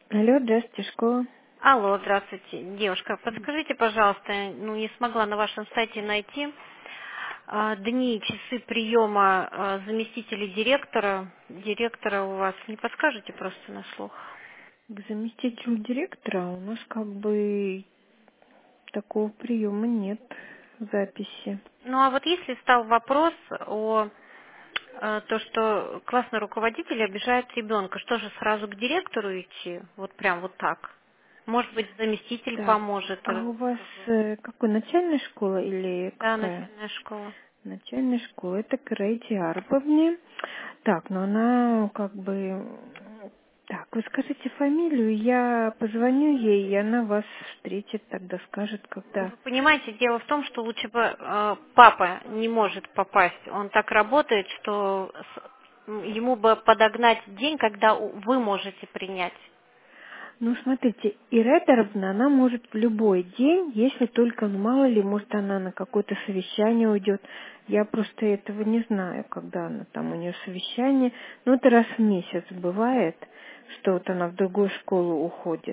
Алло, здравствуйте, школа. Алло, здравствуйте, девушка. Подскажите, пожалуйста, не смогла на вашем сайте найти дни и часы приема заместителей директора. Директора у вас не подскажете просто на слух? К заместителю директора у нас как бы такого приема нет записи. Ну а вот если стал вопрос о то, что классный руководитель обижает ребенка, что же сразу к директору идти? Вот прям вот так? Может быть, заместитель Так, поможет? а у вас какой, начальная школа или Да, какая? начальная школа. Начальная школа, это к Рейте Арповне. Так, но она как бы... Так, вы скажите фамилию, я позвоню ей, и она вас встретит, тогда скажет, когда... Вы понимаете, дело в том, что лучше бы папа не может попасть. Он так работает, что ему бы подогнать день, когда вы можете принять. Ну, смотрите, Иредеровна, она может в любой день, если только, ну, мало ли, может, она на какое-то совещание уйдет. Я просто этого не знаю, когда она там, у нее совещание. Ну, это раз в месяц бывает, что вот она в другую школу уходит.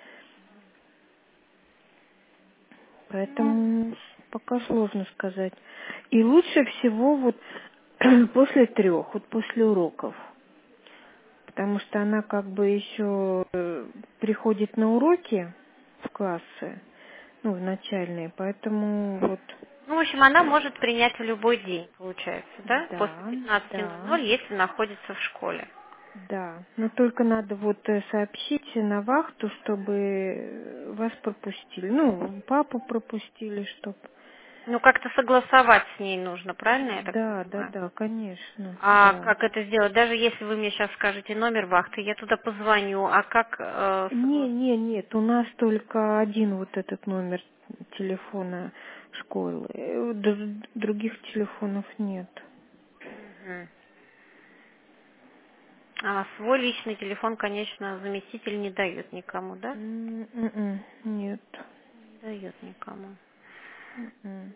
Ну, Поэтому пока сложно сказать. И лучше всего вот после 3, вот после уроков. Потому что она как бы еще приходит на уроки в классы, ну, в начальные, поэтому вот, в общем, она может принять в любой день, получается, да? После да, да, 15:00, если находится в школе. да. Но только надо вот сообщить на вахту, чтобы вас пропустили. Ну, папу пропустили, чтобы... Ну, как-то согласовать с ней нужно, правильно я так Да, да, понимаю? да, конечно, А да. как это сделать? Даже если вы мне сейчас скажете номер вахты, я туда позвоню. А как Нет, у нас только один вот этот номер телефона школы. Других телефонов нет. Мгм. А свой личный телефон, конечно, заместитель не дает никому, да? Нет. Не дает никому. М.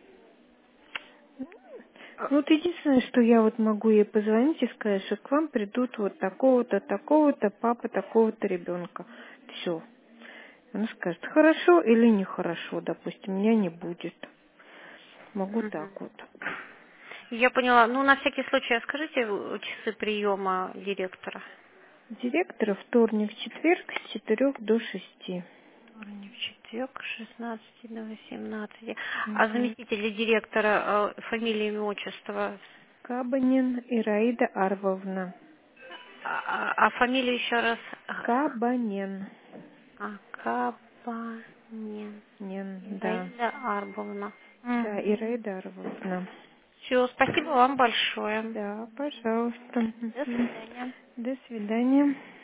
А, Ну, вот единственное, что я вот могу ей позвонить и сказать, что к вам придут вот такого-то, такого-то, папа такого-то ребенка. Все. Она скажет, хорошо или нехорошо, допустим, меня не будет. Могу так мгм. вот. Я поняла. Ну, на всякий случай, а скажите часы приема директора. Директора вторник, четверг с 4 до 6. Вторник, четверг, с 16 до 18. А Мгм. заместителя директора, фамилия, имя, отчество? Кабанин Ираида Арвовна. А фамилию еще раз? Кабанин. Кабанин. Нин, да. Ираида Арбовна. Да, Ираида Арвовна. Все, спасибо вам большое. Да, пожалуйста. До Мгм. свидания. До свидания.